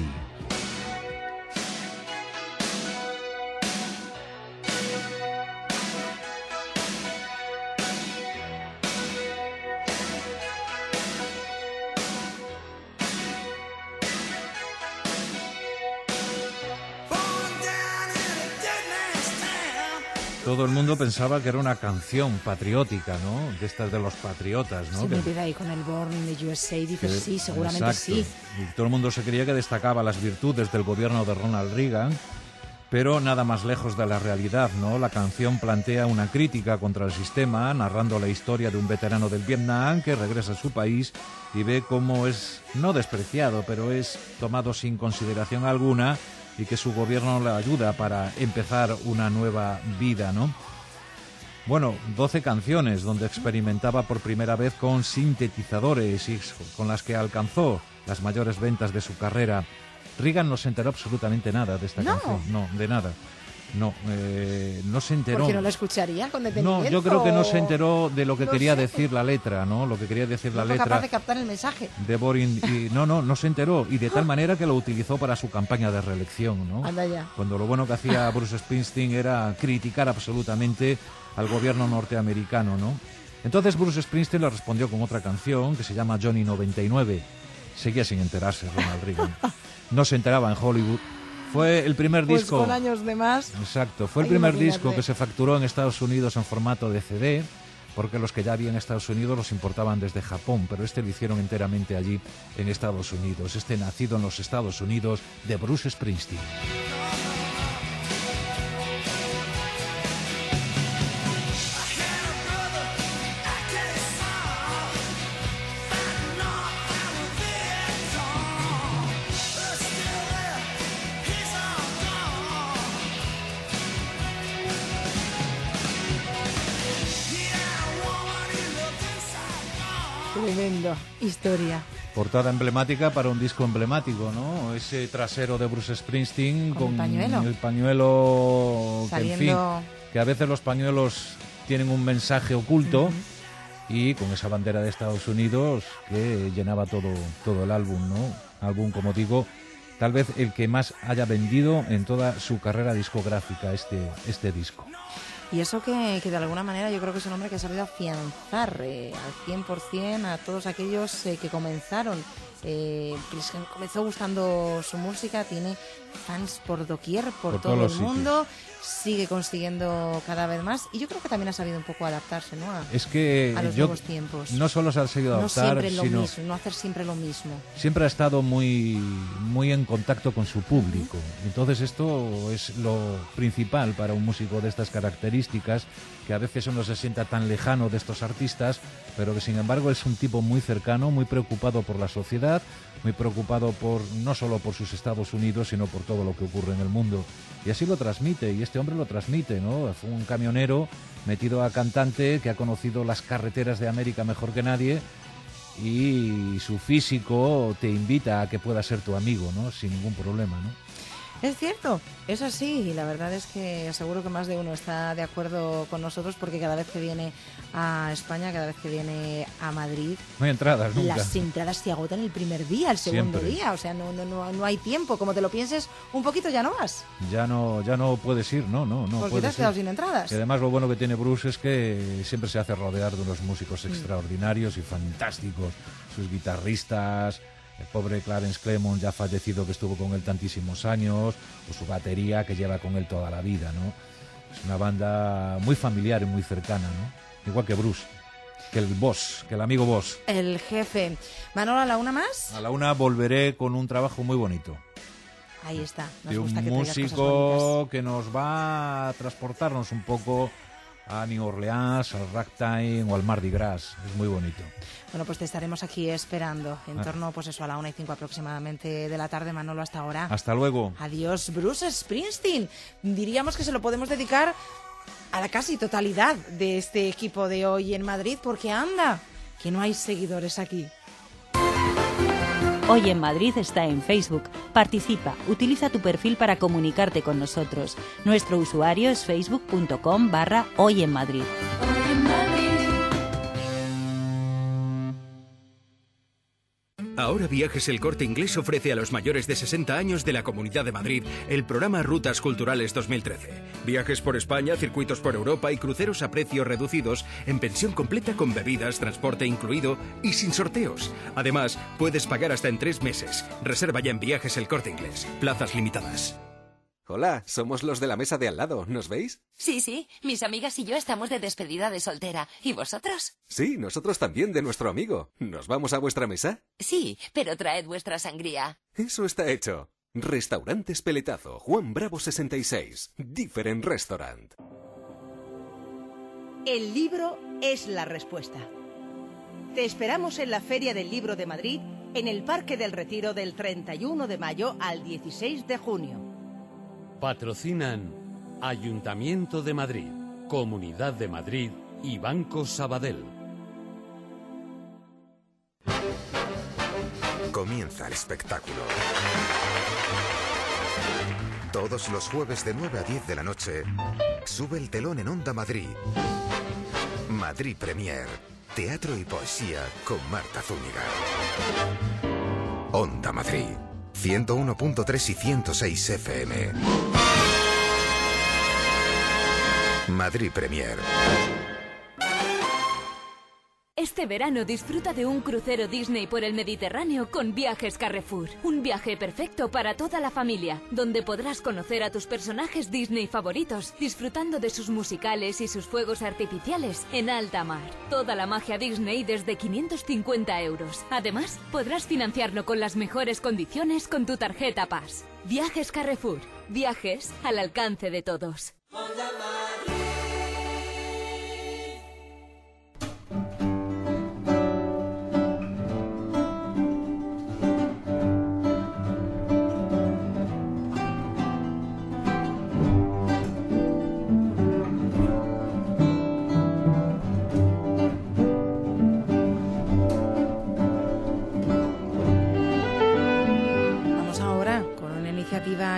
Todo el mundo pensaba que era una canción patriótica, ¿no? De estas de los patriotas, ¿no? Se me olvida ahí con el Born in the USA, dices sí, seguramente exacto. sí. Y todo el mundo se creía que destacaba las virtudes del gobierno de Ronald Reagan, pero nada más lejos de la realidad, ¿no? La canción plantea una crítica contra el sistema, narrando la historia de un veterano del Vietnam que regresa a su país y ve cómo es, no despreciado, pero es tomado sin consideración alguna, y que su gobierno le ayuda para empezar una nueva vida, ¿no? Bueno, 12 canciones donde experimentaba por primera vez con sintetizadores y con las que alcanzó las mayores ventas de su carrera. Reagan no se enteró absolutamente nada de esta canción, no, de nada. No, no se enteró. ¿Por qué no la escucharía con detenimiento? No, yo creo que no se enteró de lo que quería decir la letra, ¿no? Lo que quería decir la No fue letra. capaz de captar el mensaje. De Boring, y no se enteró, y de tal manera que lo utilizó para su campaña de reelección, ¿no? Anda ya. Cuando lo bueno que hacía Bruce Springsteen era criticar absolutamente al gobierno norteamericano, ¿no? Entonces Bruce Springsteen le respondió con otra canción que se llama Johnny 99. Seguía sin enterarse Ronald Reagan. No se enteraba en Hollywood. Fue el primer Pues disco. con años de más. Exacto, fue el Ay, primer imagínate. disco que se facturó en Estados Unidos en formato de CD, porque los que ya había en Estados Unidos los importaban desde Japón, pero este lo hicieron enteramente allí en Estados Unidos. Este nacido en los Estados Unidos de Bruce Springsteen. Tremendo. Historia. Portada emblemática para un disco emblemático, ¿no? Ese trasero de Bruce Springsteen con el pañuelo Saliendo... que, en fin, que a veces los pañuelos tienen un mensaje oculto, y con esa bandera de Estados Unidos que llenaba todo el álbum, ¿no? Álbum, como digo, tal vez el que más haya vendido en toda su carrera discográfica, este disco. Y eso que de alguna manera yo creo que es un hombre que ha sabido afianzar al 100% a todos aquellos que comenzaron. Les comenzó gustando su música, tiene fans por doquier, por todo el mundo, sigue consiguiendo cada vez más, y yo creo que también ha sabido un poco adaptarse, ¿no? a los nuevos tiempos. No solo se ha sabido adaptar, sino no hacer siempre lo mismo. Siempre ha estado muy en contacto con su público. Entonces esto es lo principal para un músico de estas características, que a veces uno se sienta tan lejano de estos artistas, pero que sin embargo es un tipo muy cercano, muy preocupado por la sociedad, muy preocupado no solo por sus Estados Unidos, sino por todo lo que ocurre en el mundo. Y así lo transmite, y este hombre lo transmite, ¿no? Fue un camionero metido a cantante que ha conocido las carreteras de América mejor que nadie, y su físico te invita a que pueda ser tu amigo, ¿no? Sin ningún problema, ¿no? Es cierto, es así, y la verdad es que seguro que más de uno está de acuerdo con nosotros, porque cada vez que viene a España, cada vez que viene a Madrid, no hay entradas nunca. Las entradas se agotan el primer día, el segundo día, o sea, no hay tiempo, como te lo pienses un poquito ya no vas. Ya no puedes ir, no porque te has quedado sin entradas. Y además lo bueno que tiene Bruce es que siempre se hace rodear de unos músicos extraordinarios y fantásticos, sus guitarristas. El pobre Clarence Clemons, ya fallecido, que estuvo con él tantísimos años, o su batería, que lleva con él toda la vida, ¿no? Es una banda muy familiar y muy cercana, ¿no? Igual que Bruce, que el boss, que el amigo boss. El jefe. Manolo, ¿a la una más? A la una volveré con un trabajo muy bonito. Ahí está. De un músico que nos va a transportarnos un poco a New Orleans, al Ragtime o al Mardi Gras. Es muy bonito. Bueno, pues te estaremos aquí esperando en torno, pues eso, a la 1:05 aproximadamente de la tarde. Manolo, hasta ahora. Hasta luego. Adiós, Bruce Springsteen. Diríamos que se lo podemos dedicar a la casi totalidad de este equipo de Hoy en Madrid, porque anda, que no hay seguidores aquí. Hoy en Madrid está en Facebook. Participa, utiliza tu perfil para comunicarte con nosotros. Nuestro usuario es facebook.com/Hoy en Madrid. Ahora Viajes El Corte Inglés ofrece a los mayores de 60 años de la Comunidad de Madrid el programa Rutas Culturales 2013. Viajes por España, circuitos por Europa y cruceros a precios reducidos en pensión completa con bebidas, transporte incluido y sin sorteos. Además, puedes pagar hasta en 3 meses. Reserva ya en Viajes El Corte Inglés. Plazas limitadas. Hola, somos los de la mesa de al lado, ¿nos veis? Sí, mis amigas y yo estamos de despedida de soltera. ¿Y vosotros? Sí, nosotros también, de nuestro amigo. ¿Nos vamos a vuestra mesa? Sí, pero traed vuestra sangría. Eso está hecho. Restaurantes Peletazo, Juan Bravo 66. Different Restaurant. El libro es la respuesta. Te esperamos en la Feria del Libro de Madrid, en el Parque del Retiro, del 31 de mayo al 16 de junio. Patrocinan Ayuntamiento de Madrid, Comunidad de Madrid y Banco Sabadell. Comienza el espectáculo. Todos los jueves de 9 a 10 de la noche, sube el telón en Onda Madrid. Madrid Premier, teatro y poesía con Marta Zúñiga. Onda Madrid, 101.3 y 106 FM. Madrid Premier. Este verano disfruta de un crucero Disney por el Mediterráneo con Viajes Carrefour. Un viaje perfecto para toda la familia, donde podrás conocer a tus personajes Disney favoritos, disfrutando de sus musicales y sus fuegos artificiales en alta mar. Toda la magia Disney desde 550 €. Además, podrás financiarlo con las mejores condiciones con tu tarjeta Pass. Viajes Carrefour. Viajes al alcance de todos.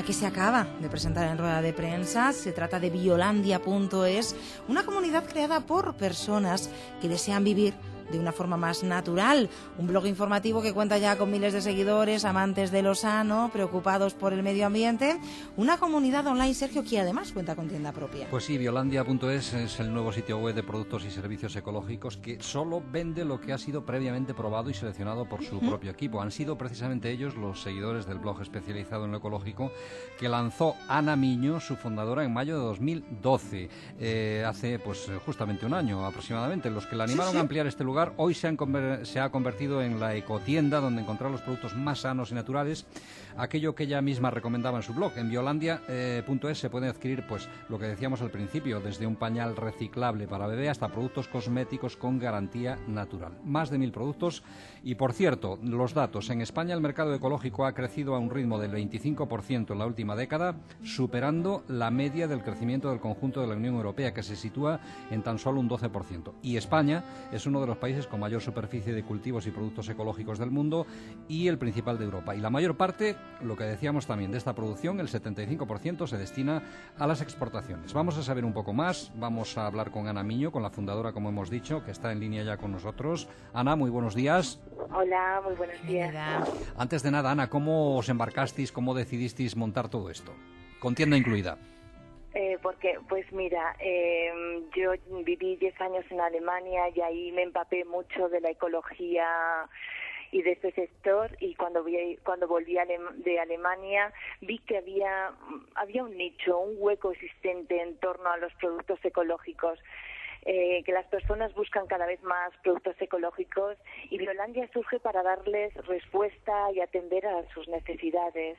que se acaba de presentar en rueda de prensa. Se trata de Biolandia.es, una comunidad creada por personas que desean vivir de una forma más natural. Un blog informativo que cuenta ya con miles de seguidores, amantes de lo sano, preocupados por el medio ambiente. Una comunidad online, Sergio, que además cuenta con tienda propia. Pues sí, Biolandia.es es el nuevo sitio web de productos y servicios ecológicos que solo vende lo que ha sido previamente probado y seleccionado por su propio equipo. Han sido precisamente ellos los seguidores del blog especializado en lo ecológico que lanzó Ana Miño, su fundadora, en mayo de 2012. Hace pues justamente un año aproximadamente. Los que la animaron a ampliar este lugar hoy se ha convertido en la ecotienda donde encontrar los productos más sanos y naturales, aquello que ella misma recomendaba en su blog. En Biolandia.es se puede adquirir, pues, lo que decíamos al principio, desde un pañal reciclable para bebé hasta productos cosméticos con garantía natural. Más de 1000 productos. Y, por cierto, los datos. En España el mercado ecológico ha crecido a un ritmo del 25% en la última década, superando la media del crecimiento del conjunto de la Unión Europea, que se sitúa en tan solo un 12%. Y España es uno de los países con mayor superficie de cultivos y productos ecológicos del mundo y el principal de Europa. Y la mayor parte, lo que decíamos también, de esta producción, el 75%, se destina a las exportaciones. Vamos a saber un poco más, vamos a hablar con Ana Miño, con la fundadora, como hemos dicho, que está en línea ya con nosotros. Ana, muy buenos días. Hola, muy buenos días. Antes de nada, Ana, ¿cómo os embarcasteis, cómo decidisteis montar todo esto? Con tienda incluida. Porque, pues mira, yo viví 10 años en Alemania y ahí me empapé mucho de la ecología y de este sector, y cuando volví de Alemania vi que había un nicho, un hueco existente en torno a los productos ecológicos. Que las personas buscan cada vez más productos ecológicos y Biolandia surge para darles respuesta y atender a sus necesidades.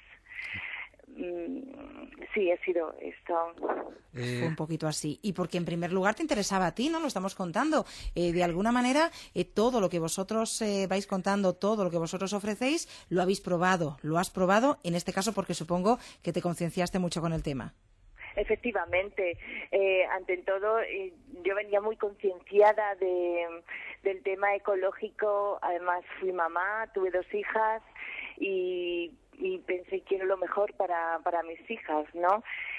Sí, ha sido esto. Fue un poquito así. Y porque en primer lugar te interesaba a ti, ¿no? Lo estamos contando. De alguna manera, todo lo que vosotros vais contando, todo lo que vosotros ofrecéis, lo habéis probado. Lo has probado, en este caso, porque supongo que te concienciaste mucho con el tema. Efectivamente, ante todo yo venía muy concienciada del tema ecológico. Además fui mamá, tuve 2 hijas y pensé, quiero lo mejor para mis hijas, ¿no?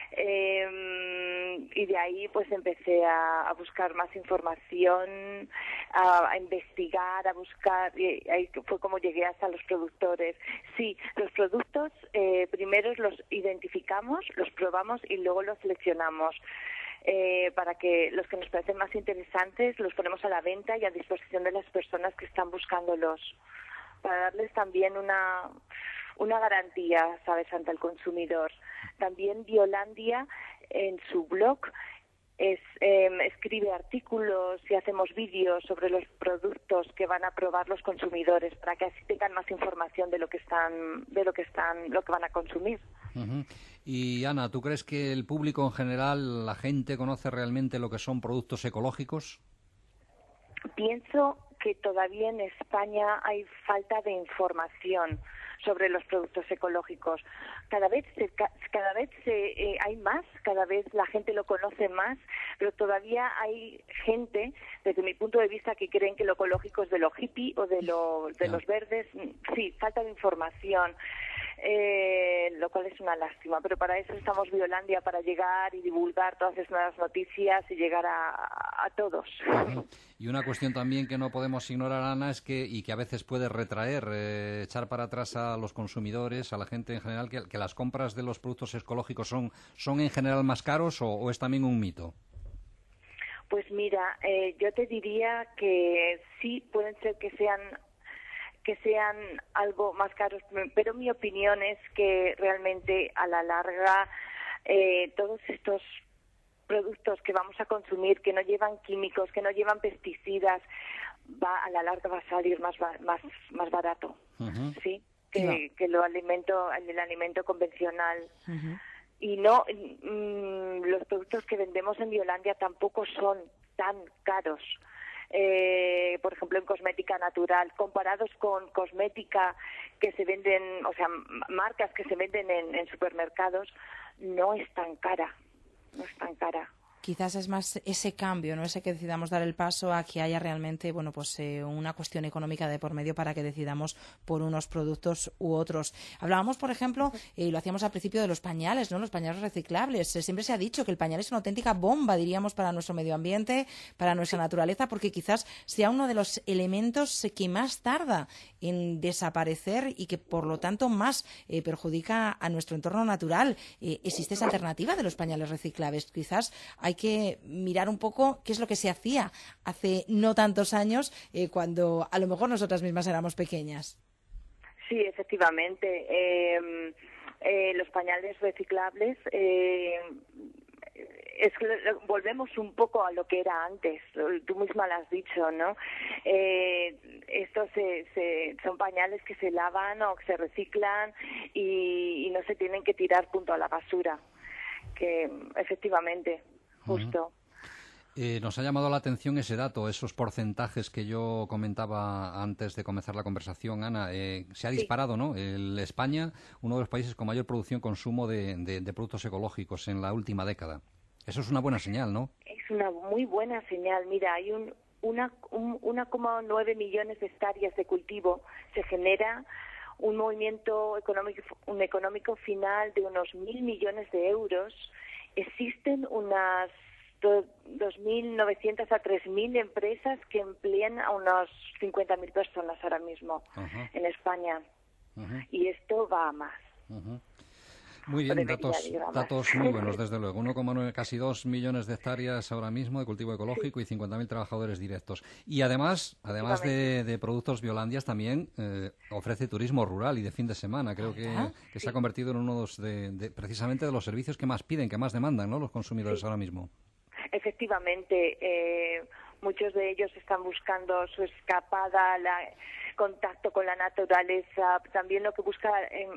Y de ahí pues empecé a buscar más información, a investigar, a buscar, y ahí fue como llegué hasta los productores. Sí, los productos primero los identificamos, los probamos y luego los seleccionamos. Para que los que nos parecen más interesantes los ponemos a la venta y a disposición de las personas que están buscándolos, para darles también una garantía, ¿sabes?, ante el consumidor. También Biolandia, en su blog, escribe artículos y hacemos vídeos sobre los productos que van a probar los consumidores, para que así tengan más información de lo que van a consumir. Uh-huh. Y Ana, ¿tú crees que el público en general, la gente, conoce realmente lo que son productos ecológicos? Pienso que todavía en España hay falta de información sobre los productos ecológicos. Cada vez hay más, cada vez la gente lo conoce más, pero todavía hay gente, desde mi punto de vista, que creen que lo ecológico es de lo hippie o de los verdes. Sí, falta de información. Lo cual es una lástima, pero para eso estamos Biolandia, para llegar y divulgar todas esas nuevas noticias y llegar a todos. Y una cuestión también que no podemos ignorar, Ana, es que a veces puede retraer, echar para atrás a los consumidores, a la gente en general, que las compras de los productos ecológicos son en general más caros, o es también un mito. Pues mira, yo te diría que sí, pueden ser que sean algo más caros, pero mi opinión es que realmente a la larga todos estos productos que vamos a consumir, que no llevan químicos, que no llevan pesticidas, a la larga va a salir más barato, uh-huh. Sí, que el alimento convencional. Uh-huh. Y no, los productos que vendemos en Biolandia tampoco son tan caros. Por ejemplo, en cosmética natural, comparados con cosmética que se venden, o sea, marcas que se venden en supermercados, no es tan cara. Quizás es más ese cambio, ¿no? Ese que decidamos dar el paso a que haya realmente, bueno, pues una cuestión económica de por medio para que decidamos por unos productos u otros. Hablábamos, por ejemplo, y lo hacíamos al principio, de los pañales, ¿no? Los pañales reciclables. Siempre se ha dicho que el pañal es una auténtica bomba, diríamos, para nuestro medio ambiente, para nuestra naturaleza, porque quizás sea uno de los elementos que más tarda en desaparecer y que, por lo tanto, más perjudica a nuestro entorno natural. ¿Existe esa alternativa de los pañales reciclables? Quizás hay que mirar un poco qué es lo que se hacía hace no tantos años, cuando a lo mejor nosotras mismas éramos pequeñas. Sí, efectivamente. Los pañales reciclables, volvemos un poco a lo que era antes. Tú misma lo has dicho, ¿no? Estos son pañales que se lavan o que se reciclan y no se tienen que tirar junto a la basura. Que efectivamente, justo. Nos ha llamado la atención ese dato, esos porcentajes que yo comentaba antes de comenzar la conversación, Ana. Se ha disparado, ¿no? España, uno de los países con mayor producción y consumo de productos ecológicos en la última década. Eso es una buena señal, ¿no? Es una muy buena señal. Mira, hay 1,9 millones de hectáreas de cultivo. Se genera un movimiento económico final de unos 1.000 millones de euros. Existen unas 2.900 a 3.000 empresas que emplean a unas 50.000 personas ahora mismo en España. Y esto va a más. Muy bien, datos muy buenos, desde luego. 1,9, casi 2 millones de hectáreas ahora mismo de cultivo ecológico, y 50.000 trabajadores directos. Y además de productos Biolandias, también ofrece turismo rural y de fin de semana. Creo que se ha convertido en uno precisamente de los servicios que más piden, que más demandan, ¿no?, los consumidores ahora mismo. Efectivamente, muchos de ellos están buscando su escapada, contacto con la naturaleza. También lo que busca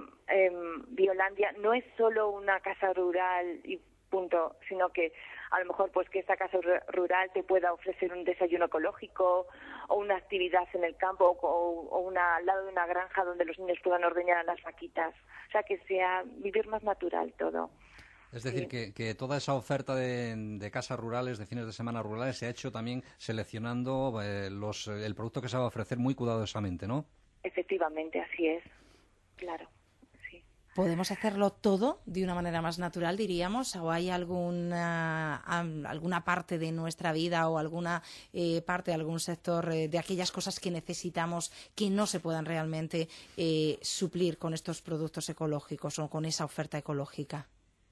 en Biolandia no es solo una casa rural y punto, sino que a lo mejor pues que esta casa rural te pueda ofrecer un desayuno ecológico o una actividad en el campo o al lado de una granja donde los niños puedan ordeñar a las vaquitas. O sea, que sea vivir más natural todo. Es decir, que toda esa oferta de casas rurales, de fines de semana rurales, se ha hecho también seleccionando el producto que se va a ofrecer muy cuidadosamente, ¿no? Efectivamente, así es. Claro, sí. ¿Podemos hacerlo todo de una manera más natural, diríamos? ¿O hay alguna parte de nuestra vida o alguna parte, algún sector de aquellas cosas que necesitamos que no se puedan realmente suplir con estos productos ecológicos o con esa oferta ecológica?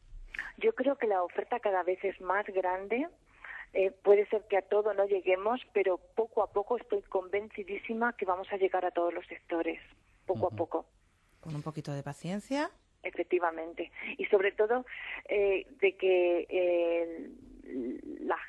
Yo creo que la oferta cada vez es más grande. Puede ser que a todo no lleguemos, pero poco a poco estoy convencidísima que vamos a llegar a todos los sectores, poco a poco. Con un poquito de paciencia. Efectivamente. Y sobre todo de que la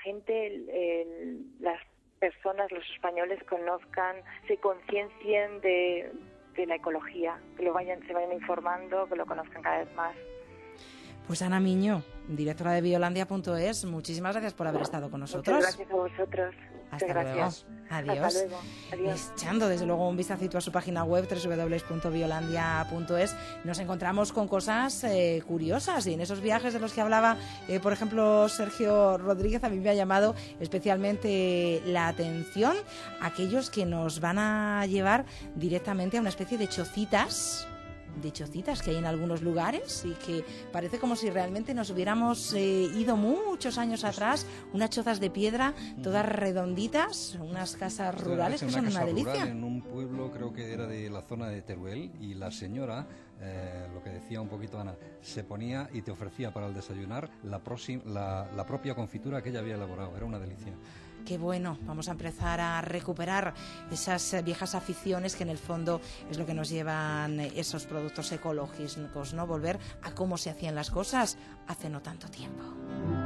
gente, las personas, los españoles conozcan, se conciencien de la ecología, que se vayan informando, que lo conozcan cada vez más. Pues Ana Miño, directora de Biolandia.es, muchísimas gracias por haber estado con nosotros. Muchas gracias a vosotros. Hasta luego. Adiós. Hasta luego. Adiós. Echando desde luego un vistacito a su página web www.biolandia.es, nos encontramos con cosas curiosas, y en esos viajes de los que hablaba, por ejemplo, Sergio Rodríguez, a mí me ha llamado especialmente la atención aquellos que nos van a llevar directamente a una especie de chocitas que hay en algunos lugares y que parece como si realmente nos hubiéramos ido muchos años atrás, unas chozas de piedra todas redonditas, unas casas rurales que son una delicia. Rural en un pueblo, creo que era de la zona de Teruel, y la señora, lo que decía un poquito Ana, se ponía y te ofrecía para el desayunar la propia confitura que ella había elaborado. Era una delicia. Qué bueno, vamos a empezar a recuperar esas viejas aficiones que en el fondo es lo que nos llevan esos productos ecológicos, ¿no? Volver a cómo se hacían las cosas hace no tanto tiempo.